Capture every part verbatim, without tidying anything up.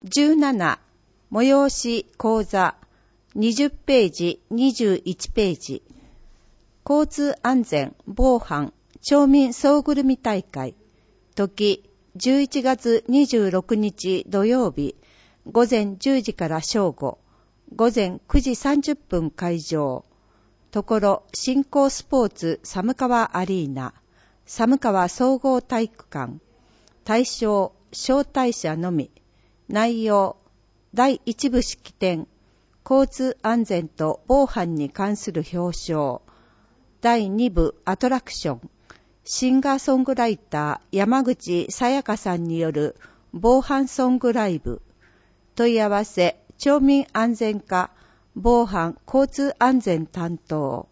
じゅうなな、催し講座、にじゅうページ、にじゅういちページ。交通安全、防犯、町民総ぐるみ大会。時、じゅういちがつにじゅうろくにち土曜日、午前じゅうじから正午、午前くじさんじゅっぷん会場。ところ、新興スポーツ寒川アリーナ、寒川総合体育館。対象、招待者のみ。内容、だいいち部式典、交通安全と防犯に関する表彰。だいに部アトラクション、シンガーソングライター山口さやかさんによる防犯ソングライブ。問い合わせ、町民安全課、防犯交通安全担当。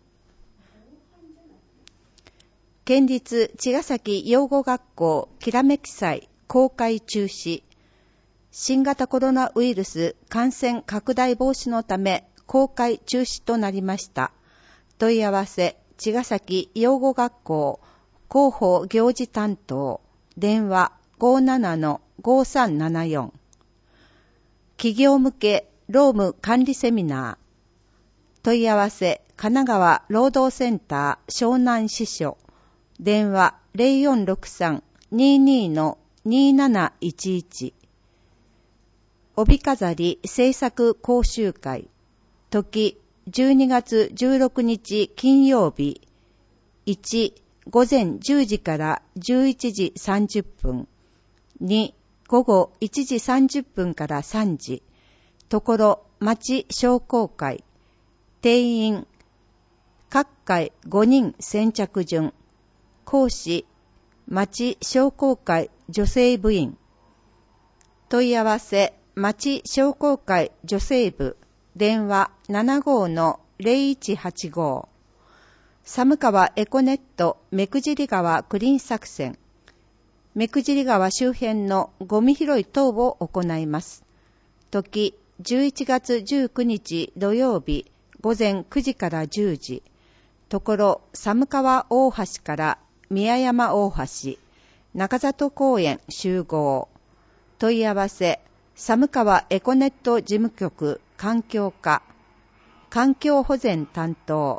県立茅ヶ崎養護学校きらめき祭公開中止。新型コロナウイルス感染拡大防止のため公開中止となりました。問い合わせ、茅ヶ崎養護学校広報行事担当。電話 ごーななのごーさんななよん。企業向け労務管理セミナー。問い合わせ、神奈川労働センター湘南支所。電話 ゼロよんろくさん にーにーのにーなないちいち。帯飾り制作講習会。時、じゅうにがつじゅうろくにち金曜日。いち、午前じゅうじからじゅういちじさんじゅっぷん。に、午後いちじさんじゅっぷんからさんじ。ところ、町商工会。定員、各会ごにん先着順。講師、町商工会女性部員。問い合わせ、町商工会女性部。電話 ななごーのゼロいちはちご。寒川エコネット目久尻川クリーン作戦。目久尻川周辺のゴミ拾い等を行います。時、じゅういちがつじゅうくにち土曜日、午前くじからじゅうじ。ところ、寒川大橋から宮山大橋、中里公園集合。問い合わせ、寒川エコネット事務局環境課、環境保全担当。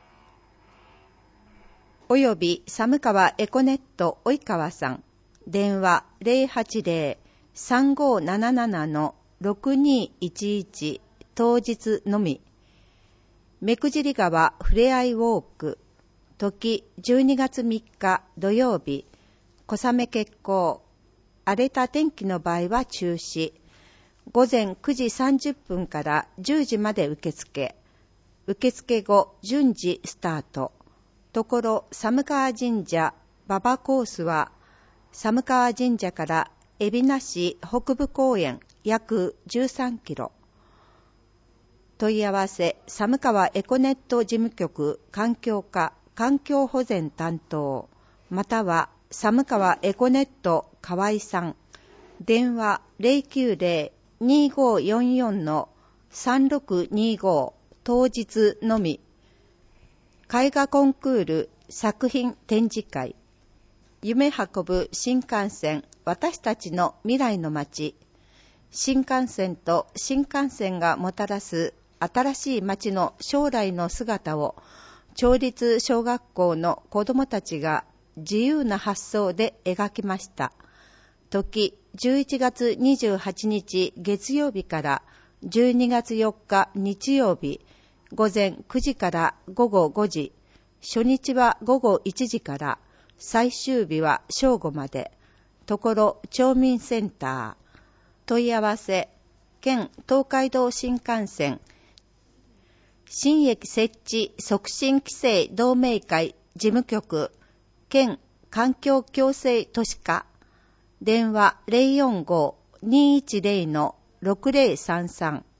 および寒川エコネット及川さん。電話 ゼロはちゼロ さんごーなななのろくにーいちいち。当日のみ。目久尻川ふれあいウォーク。時じゅうにがつみっか土曜日。小雨決行。荒れた天気の場合は中止。午前くじさんじゅっぷんからじゅうじまで受付。受付後順次スタート。ところ寒川神社馬場コースは寒川神社から海老名市北部公園約じゅうさんキロ。問い合わせ、寒川エコネット事務局環境課環境保全担当、または寒川エコネット河合さん。電話 ゼロきゅうゼロ にーごーよんよんのさんろくにーご。当日のみ。絵画コンクール作品展示会。夢運ぶ新幹線、私たちの未来の街。新幹線と新幹線がもたらす新しい街の将来の姿を、町立小学校の子どもたちが自由な発想で描きました。時、じゅういちがつにじゅうはちにち月曜日からじゅうにがつよっか日曜日、午前くじから午後ごじ。初日は午後いちじから、最終日は正午まで。ところ町民センター。問い合わせ、県東海道新幹線新駅設置促進規制同盟会事務局、県環境共生都市課。電話 ゼロよんご にーいちゼロのろくゼロさんさん。